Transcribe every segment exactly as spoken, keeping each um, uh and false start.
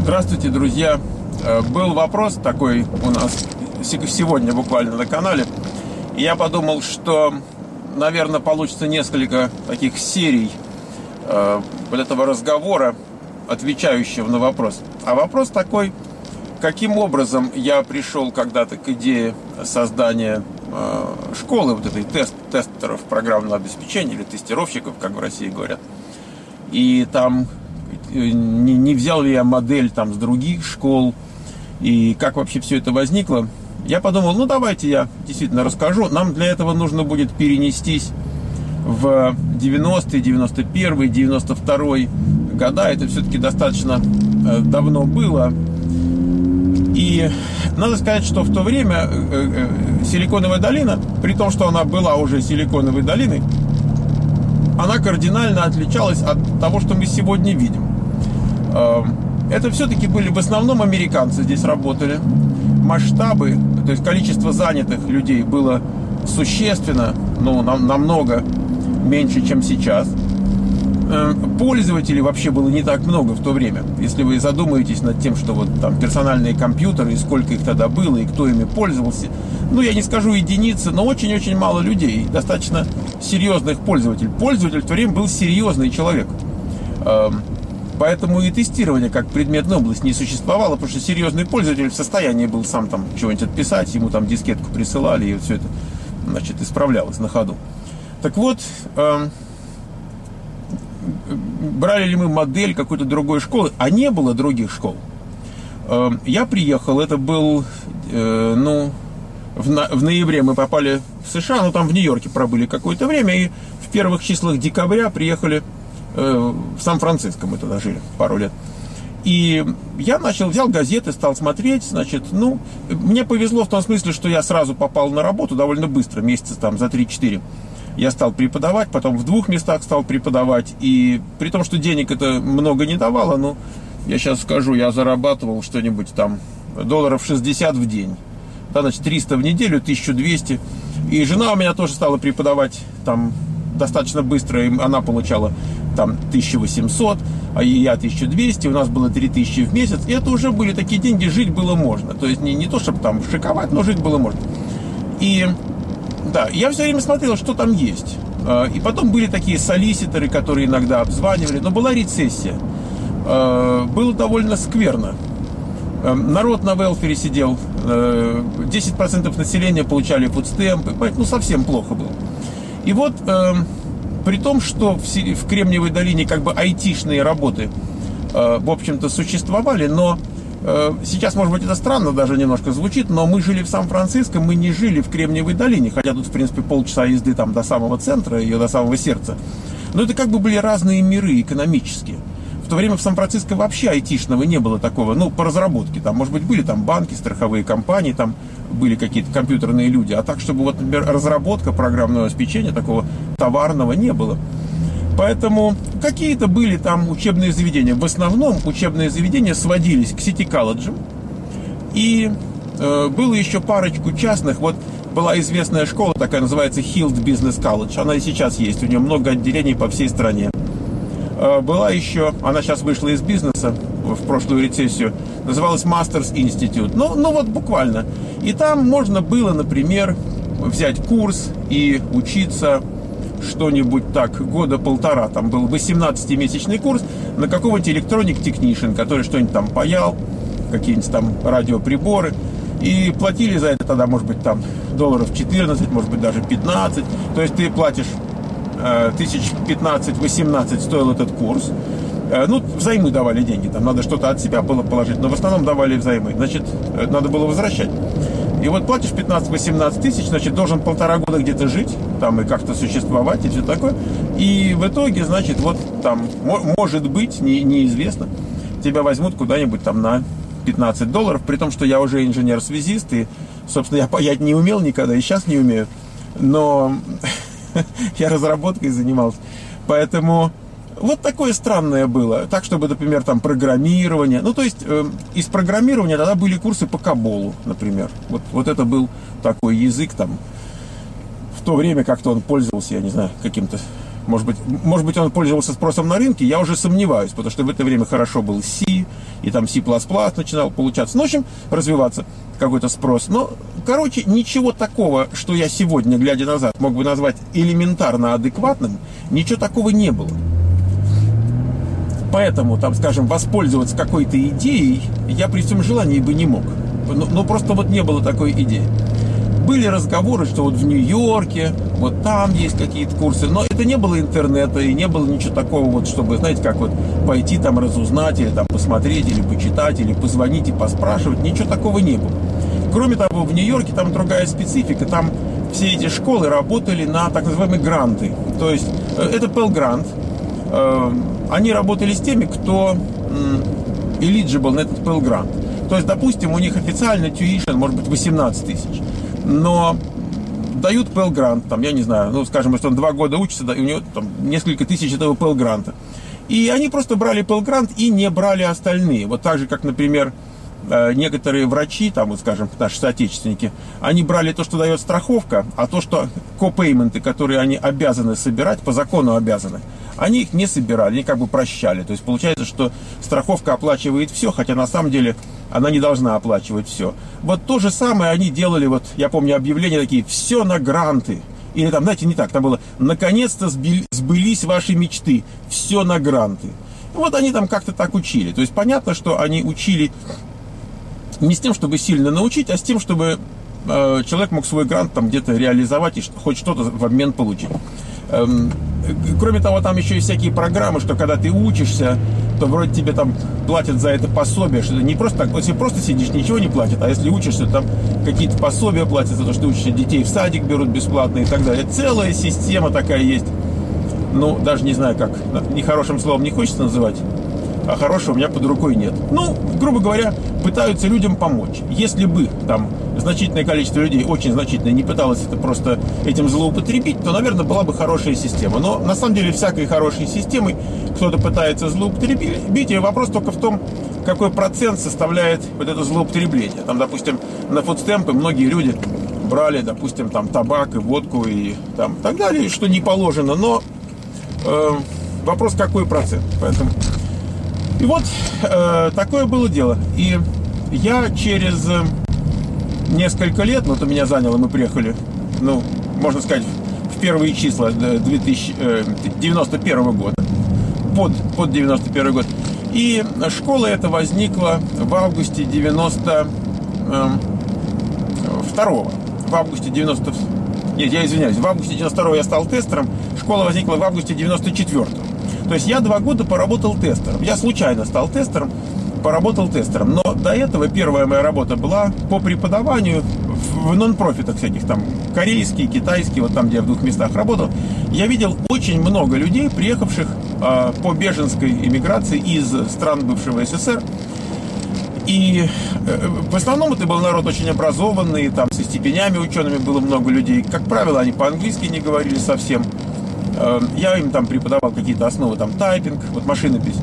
Здравствуйте, друзья. Был вопрос такой у нас сегодня буквально на канале. И я подумал, что, наверное, получится несколько таких серий э, вот этого разговора, отвечающего на вопрос. А вопрос такой: каким образом я пришел когда-то к идее создания э, школы, вот этой тест, тестеров программного обеспечения или тестировщиков, как в России говорят. И там не, не взял ли я модель там с других школ, и как вообще все это возникло. Я подумал, ну давайте я действительно расскажу. Нам для этого нужно будет перенестись в девяностые, девяносто первый, девяносто второй года. Это все-таки достаточно давно было. И надо сказать, что в то время Силиконовая долина, при том, что она была уже Силиконовой долиной, она кардинально отличалась от того, что мы сегодня видим. Это все-таки были в основном американцы здесь работали. Масштабы, то есть количество занятых людей было существенно, ну, нам, намного меньше, чем сейчас. Пользователей вообще было не так много в то время. Если вы задумаетесь над тем, что вот там персональные компьютеры, и сколько их тогда было, и кто ими пользовался, ну, я не скажу единицы, но очень-очень мало людей, достаточно серьезных пользователей. Пользователь в то время был серьезный человек. Поэтому и тестирование как предметная область не существовало, потому что серьезный пользователь в состоянии был сам там чего-нибудь отписать, ему там дискетку присылали, и все это, значит, исправлялось на ходу. Так вот, э, брали ли мы модель какой-то другой школы, а не было других школ. Э, я приехал, это был, э, ну, в, на, в ноябре мы попали в США, ну, там в Нью-Йорке пробыли какое-то время, и в первых числах декабря приехали в Сан-Франциско, мы тогда жили пару лет. И я начал, взял газеты, стал смотреть, значит, ну, мне повезло в том смысле, что я сразу попал на работу довольно быстро, месяца там за три-четыре. Я стал преподавать, потом в двух местах стал преподавать, и при том, что денег это много не давало, ну, я сейчас скажу, я зарабатывал что-нибудь там долларов шестьдесят в день, да, значит, триста в неделю, тысяча двести, и жена у меня тоже стала преподавать там достаточно быстро, и она получала там тысяча восемьсот, а я тысяча двести, у нас было три тысячи в месяц, и это уже были такие деньги, жить было можно, то есть не, не то, чтобы там шиковать, но жить было можно. И да, я все время смотрел, что там есть, и потом были такие солиситоры, которые иногда обзванивали, но была рецессия, было довольно скверно. Народ на велфере сидел, десять процентов населения получали фудстемпы, ну совсем плохо было. И вот при том, что в, в Кремниевой долине как бы айтишные работы, э, в общем-то, существовали, но э, сейчас, может быть, это странно даже немножко звучит, но мы жили в Сан-Франциско, мы не жили в Кремниевой долине, хотя тут, в принципе, полчаса езды там до самого центра, ее до самого сердца. Но это как бы были разные миры экономические. В то время в Сан-Франциско вообще айтишного не было такого, ну, по разработке. Там, может быть, были там банки, страховые компании, там были какие-то компьютерные люди. А так, чтобы, вот, например, разработка программного обеспечения такого товарного не было. Поэтому какие-то были там учебные заведения. В основном учебные заведения сводились к сити-колледжам. И э, было еще парочку частных. Вот была известная школа, такая называется Hilt Business College. Она и сейчас есть, у нее много отделений по всей стране. Была еще, она сейчас вышла из бизнеса в прошлую рецессию, называлась Masters Institute. Ну, ну вот буквально. И там можно было, например, взять курс и учиться что-нибудь так года полтора. Там был восемнадцатимесячный курс на какого-нибудь Electronic Technician, который что-нибудь там паял, какие-нибудь там радиоприборы. И платили за это тогда, может быть, там долларов четырнадцать, может быть, даже пятнадцать. То есть ты платишь тысяч пятнадцать-восемнадцать стоил этот курс. Ну, взаймы давали деньги, там надо что-то от себя было положить, но в основном давали взаймы, значит, надо было возвращать. И вот платишь пятнадцать-восемнадцать тысяч, значит, должен полтора года где-то жить, там и как-то существовать, и все такое. И в итоге, значит, вот там, может быть, не, неизвестно, тебя возьмут куда-нибудь там на пятнадцать долларов, при том, что я уже инженер-связист, и, собственно, я паять не умел никогда, и сейчас не умею, но я разработкой занимался. Поэтому вот такое странное было. Так, чтобы, например, там программирование. Ну, то есть, э, из программирования тогда были курсы по Каболу, например. Вот, вот это был такой язык там. В то время как-то он пользовался, я не знаю, каким-то Может быть, может быть, он пользовался спросом на рынке, я уже сомневаюсь, потому что в это время хорошо был C, и там C++ начинал получаться. Ну, в общем, развиваться какой-то спрос. Но, короче, ничего такого, что я сегодня, глядя назад, мог бы назвать элементарно адекватным, ничего такого не было. Поэтому, там, скажем, воспользоваться какой-то идеей я при всем желании бы не мог. Ну, ну, просто вот не было такой идеи. Были разговоры, что вот в Нью-Йорке, вот там есть какие-то курсы, но это не было интернета, и не было ничего такого, вот, чтобы, знаете, как вот пойти там разузнать, или там посмотреть, или почитать, или позвонить и поспрашивать, ничего такого не было. Кроме того, в Нью-Йорке там другая специфика, там все эти школы работали на так называемые гранты, то есть это Pell Grant, они работали с теми, кто eligible на этот Pell Grant. То есть, допустим, у них официально tuition может быть восемнадцать тысяч, но дают Pell Grant, там, я не знаю, ну, скажем, если он два года учится, да, и у него там несколько тысяч этого Pell Grant. И они просто брали Pell Grant и не брали остальные. Вот так же, как, например, некоторые врачи, там, вот, скажем, наши соотечественники, они брали то, что дает страховка, а то, что копейменты, которые они обязаны собирать, по закону обязаны, они их не собирали, они как бы прощали. То есть получается, что страховка оплачивает все, хотя на самом деле она не должна оплачивать все. Вот то же самое они делали, вот я помню объявления такие: все на гранты. Или там, знаете, не так, там было: наконец-то сбылись ваши мечты, все на гранты. Вот они там как-то так учили. То есть понятно, что они учили не с тем, чтобы сильно научить, а с тем, чтобы э, человек мог свой грант там где-то реализовать и хоть что-то в обмен получить. Эм, кроме того, там еще есть всякие программы, что когда ты учишься, то вроде тебе там платят за это пособие, что не просто так, если просто сидишь, ничего не платят, а если учишься, там какие-то пособия платят за то, что ты учишься, детей в садик берут бесплатно и так далее. Целая система такая есть. Ну, даже не знаю, как, нехорошим словом не хочется называть, а хорошего у меня под рукой нет. Ну, грубо говоря, пытаются людям помочь. Если бы там значительное количество людей, очень значительное, не пыталось это просто этим злоупотребить, то, наверное, была бы хорошая система. Но на самом деле всякой хорошей системой кто-то пытается злоупотребить, и вопрос только в том, какой процент составляет вот это злоупотребление. Там, допустим, на фудстемпы многие люди брали, допустим, там табак и водку и там так далее, что не положено, но э, вопрос, какой процент. Поэтому и вот э, такое было дело. И я через несколько лет, ну, это меня заняло, мы приехали, ну, можно сказать, в первые числа две тысячи девяносто первого года, под, под девяносто первый год. И школа эта возникла в августе девяносто второго. В августе девяносто... Нет, я извиняюсь, в августе девяносто второго я стал тестером, школа возникла в августе девяносто четвёртого. То есть я два года поработал тестером. Я случайно стал тестером, поработал тестером. Но до этого первая моя работа была по преподаванию в нон-профитах всяких, там, корейские, китайские, вот там, где я в двух местах работал. Я видел очень много людей, приехавших э, по беженской иммиграции из стран бывшего СССР. И э, в основном это был народ очень образованный, там, со степенями учеными было много людей. Как правило, они по-английски не говорили совсем. Я им там преподавал какие-то основы, там, тайпинг, вот машинопись,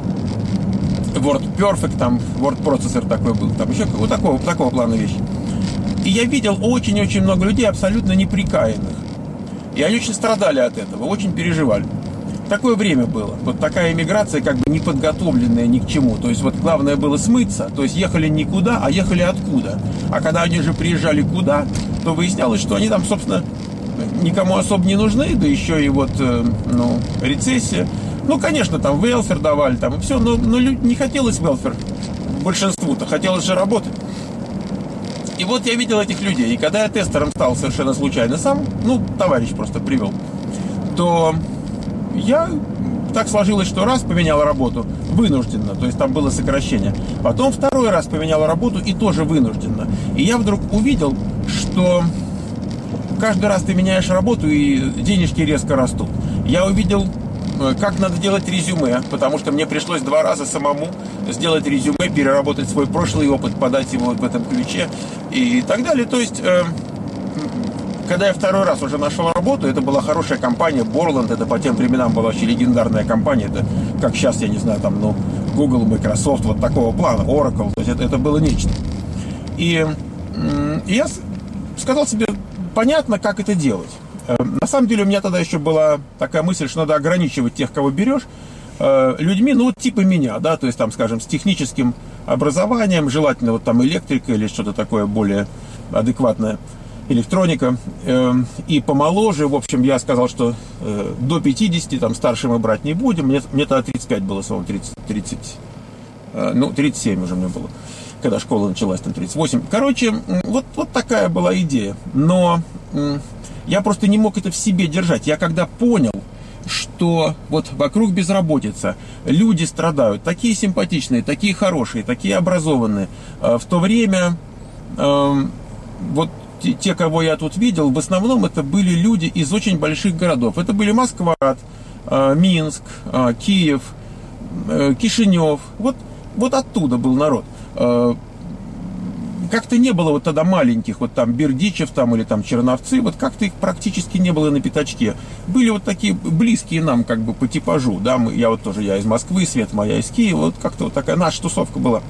WordPerfect, там, Word процессор такой был, там еще вот такого, такого плана вещи. И я видел очень-очень много людей абсолютно неприкаянных. И они очень страдали от этого, очень переживали. Такое время было. Вот такая эмиграция, как бы неподготовленная ни к чему. То есть вот главное было смыться. То есть ехали никуда, а ехали откуда. А когда они же приезжали куда, то выяснялось, что они там, собственно, никому особо не нужны, да еще и вот, ну, рецессия. Ну, конечно, там велфер давали, там и все, но, но не хотелось велфер большинству-то, хотелось же работать. И вот я видел этих людей, и когда я тестером стал совершенно случайно сам, ну, товарищ просто привел, то я, так сложилось, что раз поменял работу вынужденно, то есть там было сокращение, потом второй раз поменял работу и тоже вынужденно. И я вдруг увидел, что каждый раз ты меняешь работу, и денежки резко растут. Я увидел, как надо делать резюме, потому что мне пришлось два раза самому сделать резюме, переработать свой прошлый опыт, подать его в этом ключе и так далее. То есть, э, когда я второй раз уже нашел работу, это была хорошая компания, Borland, это по тем временам была вообще легендарная компания, это как сейчас, я не знаю, там, ну, Google, Microsoft, вот такого плана, Oracle, то есть это, это было нечто. И, э, и я сказал себе, понятно, как это делать. На самом деле у меня тогда еще была такая мысль, что надо ограничивать тех, кого берешь, людьми, ну, вот типа меня, да, то есть там, скажем, с техническим образованием, желательно вот там электрика или что-то такое более адекватное, электроника, и помоложе. В общем, я сказал, что до пятидесяти, там, старше мы брать не будем, мне, мне тогда тридцать пять было, самому тридцать, тридцать, ну, тридцать семь уже мне было, когда школа началась, там, тридцать восемь. Короче, вот, вот такая была идея, но я просто не мог это в себе держать. Я когда понял, что вот вокруг безработица, люди страдают, такие симпатичные, такие хорошие, такие образованные. В то время вот те, кого я тут видел, в основном это были люди из очень больших городов. Это были Москва, Минск, Киев, Кишинев. Вот, вот оттуда был народ. Как-то не было вот тогда маленьких, вот там Бердичев там или там Черновцы, вот как-то их практически не было на пятачке. Были вот такие близкие нам как бы по типажу, да, мы, я вот тоже, я из Москвы, Свет моя из Киева, вот как-то вот такая наша тусовка была.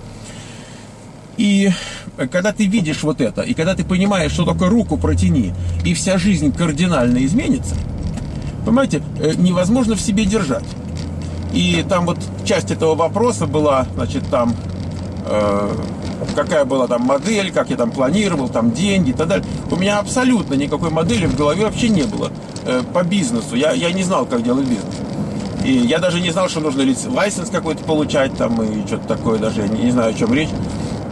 И когда ты видишь вот это, и когда ты понимаешь, что только руку протяни, и вся жизнь кардинально изменится, понимаете, невозможно в себе держать. И там вот часть этого вопроса была, значит, там... Э- какая была там модель, как я там планировал, там деньги и так далее. У меня абсолютно никакой модели в голове вообще не было э, по бизнесу. Я, я не знал, как делать бизнес. И я даже не знал, что нужно лайсенс какой-то получать там и что-то такое, даже я не, не знаю, о чем речь.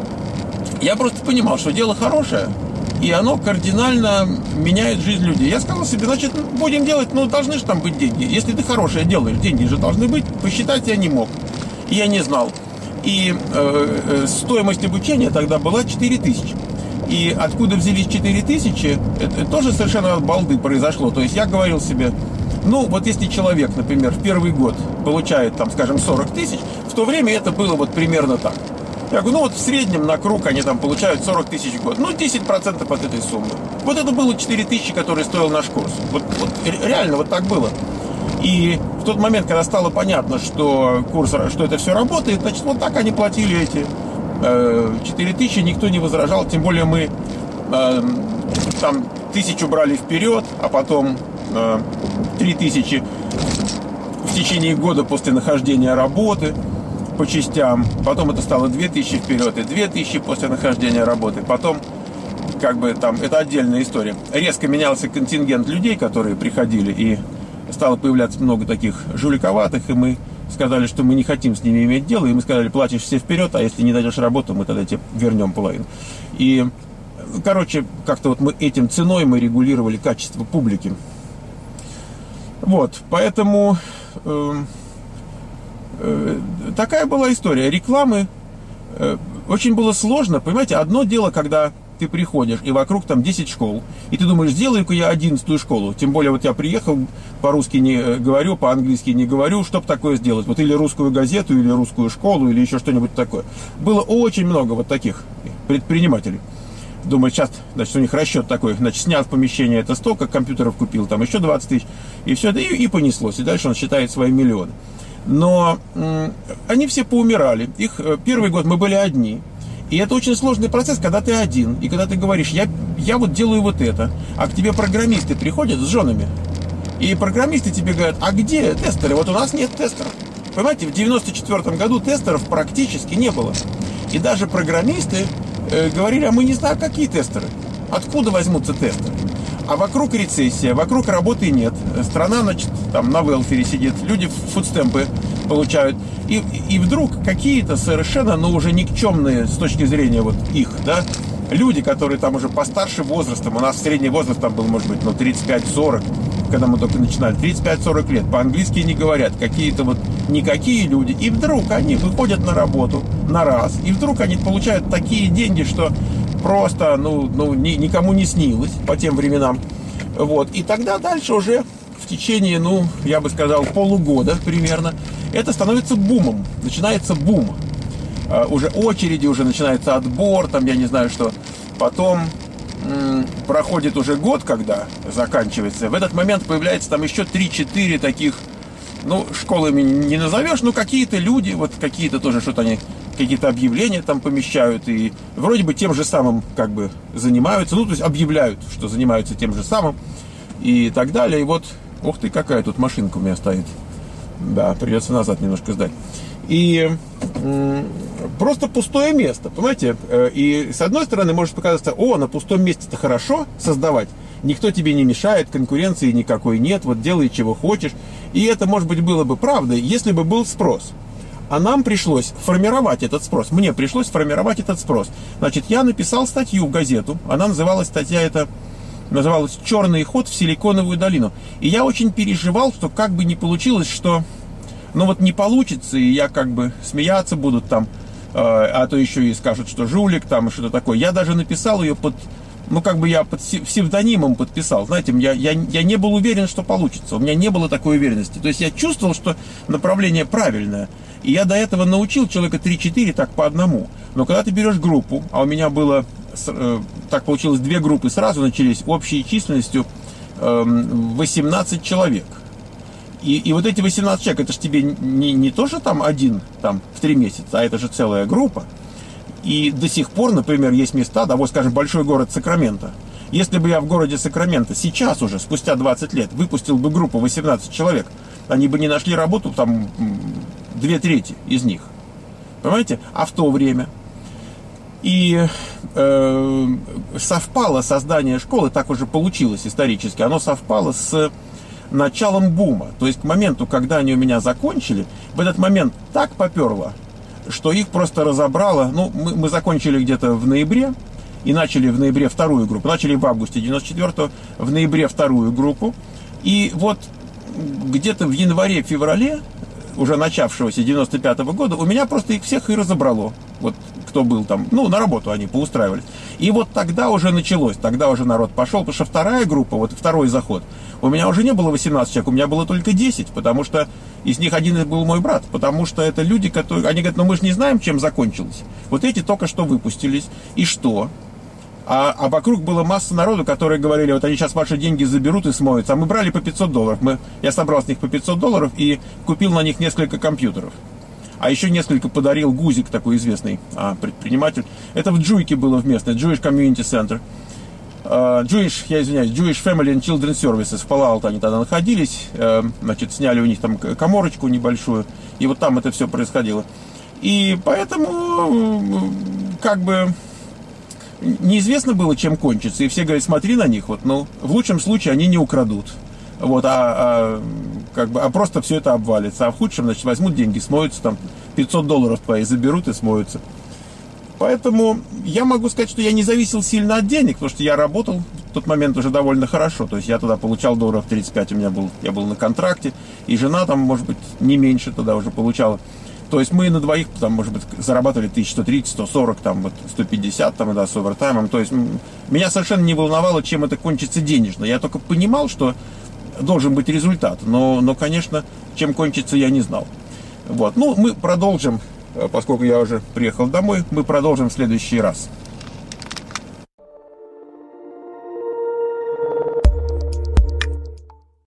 Я просто понимал, что дело хорошее, и оно кардинально меняет жизнь людей. Я сказал себе, значит, будем делать, ну, должны же там быть деньги. Если ты хорошее делаешь, деньги же должны быть. Посчитать я не мог. И я не знал. И э, э, стоимость обучения тогда была четыре тысячи. И откуда взялись четыре тысячи, это, это тоже совершенно от балды произошло. То есть я говорил себе, ну вот если человек, например, в первый год получает, там, скажем, сорок тысяч, в то время это было вот примерно так. Я говорю, ну вот в среднем на круг они там получают сорок тысяч в год. Ну десять процентов от этой суммы. Вот это было четыре тысячи, которые стоил наш курс. Вот, вот реально вот так было. И в тот момент, когда стало понятно, что курс, что это все работает, значит, вот так они платили эти э, четыре тысячи, никто не возражал, тем более мы э, там тысячу брали вперед, а потом э, три тысячи в течение года после нахождения работы по частям, потом это стало две тысячи вперед и две тысячи после нахождения работы, потом как бы там, это отдельная история. Резко менялся контингент людей, которые приходили, и стало появляться много таких жуликоватых, и мы сказали, что мы не хотим с ними иметь дело, и мы сказали, платишь все вперед, а если не найдешь работу, мы тогда тебе вернем половину. И, короче, как-то вот мы этим ценой мы регулировали качество публики. Вот, поэтому э, э, такая была история. Рекламы э, очень было сложно, понимаете, одно дело, когда ты приходишь, и вокруг там десять школ, и ты думаешь, сделаю-ка я одиннадцатую школу. Тем более, вот я приехал, по-русски не говорю, по-английски не говорю, чтобы такое сделать. Вот или русскую газету, или русскую школу, или еще что-нибудь такое. Было очень много вот таких предпринимателей. Думаю, сейчас, значит, у них расчет такой, значит, снял в помещение это столько, компьютеров купил, там еще двадцать тысяч, и все это, и, и понеслось. И дальше он считает свои миллионы. Но м- они все поумирали. Их первый год мы были одни. И это очень сложный процесс, когда ты один, и когда ты говоришь, я, я вот делаю вот это, а к тебе программисты приходят с женами, и программисты тебе говорят, а где тестеры? Вот у нас нет тестеров. Понимаете, в девяносто четвёртом году тестеров практически не было. И даже программисты э, говорили, а мы не знаем, какие тестеры, откуда возьмутся тестеры. А вокруг рецессия, вокруг работы нет. Страна, значит, там на велфере сидит, люди фудстемпы получают. И, и вдруг какие-то совершенно, ну, уже никчемные с точки зрения вот их, да, люди, которые там уже постарше возрастом, у нас средний возраст там был, может быть, ну, тридцать пять сорок, когда мы только начинали, тридцать пять сорок лет, по-английски не говорят, какие-то вот никакие люди, и вдруг они выходят на работу на раз, и вдруг они получают такие деньги, что просто, ну, ну ни, никому не снилось по тем временам, вот, и тогда дальше уже в течение, ну, я бы сказал, полугода примерно, это становится бумом, начинается бум. Uh, уже очереди, уже начинается отбор, там, я не знаю что. Потом м- проходит уже год, когда заканчивается. В этот момент появляется там еще три-четыре таких, ну, школами не назовешь, но какие-то люди, вот какие-то тоже что-то они, какие-то объявления там помещают, и вроде бы тем же самым как бы занимаются, ну, то есть объявляют, что занимаются тем же самым. и так далее. И вот, ух ты, какая тут машинка у меня стоит. Да, придется назад немножко сдать. И м- просто пустое место, понимаете? И с одной стороны может показаться, о, на пустом месте-то хорошо создавать. Никто тебе не мешает, конкуренции никакой нет, вот делай чего хочешь. И это, может быть, было бы правдой, если бы был спрос. А нам пришлось формировать этот спрос. Мне пришлось формировать этот спрос. Значит, я написал статью в газету. Она называлась, статья эта, называлась «Черный ход в Силиконовую долину». И я очень переживал, что как бы не получилось, что, ну вот не получится, и я как бы смеяться будут там, э, а то еще и скажут, что жулик там и что-то такое. Я даже написал ее под, ну как бы я под псевдонимом подписал. Знаете, я, я, я не был уверен, что получится. У меня не было такой уверенности. То есть я чувствовал, что направление правильное. И я до этого научил человека три-четыре так по одному. Но когда ты берешь группу, а у меня было, э, так получилось, две группы сразу начались, общей численностью э, восемнадцать человек. И, и вот эти восемнадцать человек, это же тебе не, не тоже там один там, в три месяца, а это же целая группа. И до сих пор, например, есть места, да, вот, скажем, большой город Сакраменто. Если бы я в городе Сакраменто сейчас уже, спустя двадцать лет, выпустил бы группу восемнадцать человек, они бы не нашли работу, там, две трети из них. Понимаете? А в то время. И э, совпало создание школы, так уже получилось исторически, оно совпало с началом бума. То есть к моменту, когда они у меня закончили, в этот момент так поперло, что их просто разобрало. Ну, мы, мы закончили где-то в ноябре и начали в ноябре вторую группу. Начали в августе девяносто четвёртого, в ноябре вторую группу. И вот где-то в январе-феврале уже начавшегося девяносто пятого года, у меня просто их всех и разобрало. Вот кто был там, ну, на работу они поустраивались. И вот тогда уже началось, тогда уже народ пошел, потому что вторая группа, вот второй заход, у меня уже не было восемнадцать человек, у меня было только десять, потому что из них один был мой брат, потому что это люди, которые, они говорят, ну мы же не знаем, чем закончилось. Вот эти только что выпустились, и что? А, а вокруг была масса народу, которые говорили, вот они сейчас ваши деньги заберут и смоются. А мы брали по пятьсот долларов. Мы, я собрал с них по пятьсот долларов и купил на них несколько компьютеров. А еще несколько подарил Гузик, такой известный а, предприниматель. Это в Джуйке было в местной, Jewish Community Center. Uh, Jewish, я извиняюсь, Jewish Family and Children Services. В Пало-Алто они тогда находились. Uh, значит, сняли у них там каморочку небольшую. И вот там это все происходило. И поэтому, как бы... неизвестно было, чем кончится. И все говорят, смотри на них, вот, ну, в лучшем случае они не украдут. Вот, а, а, как бы, а просто все это обвалится. А в худшем, значит, возьмут деньги, смоются, там, пятьсот долларов твои заберут и смоются. Поэтому я могу сказать, что я не зависел сильно от денег, потому что я работал в тот момент уже довольно хорошо. То есть я тогда получал долларов тридцать пять, у меня был, я был на контракте, и жена там, может быть, не меньше тогда уже получала. То есть мы на двоих, там, может быть, зарабатывали тысяча сто тридцать, сто сорок, там, вот, сто пятьдесят, там, да, с овертаймом. То есть меня совершенно не волновало, чем это кончится денежно. Я только понимал, что должен быть результат. Но, но конечно, чем кончится, я не знал. Вот. Ну, мы продолжим, поскольку я уже приехал домой, мы продолжим в следующий раз.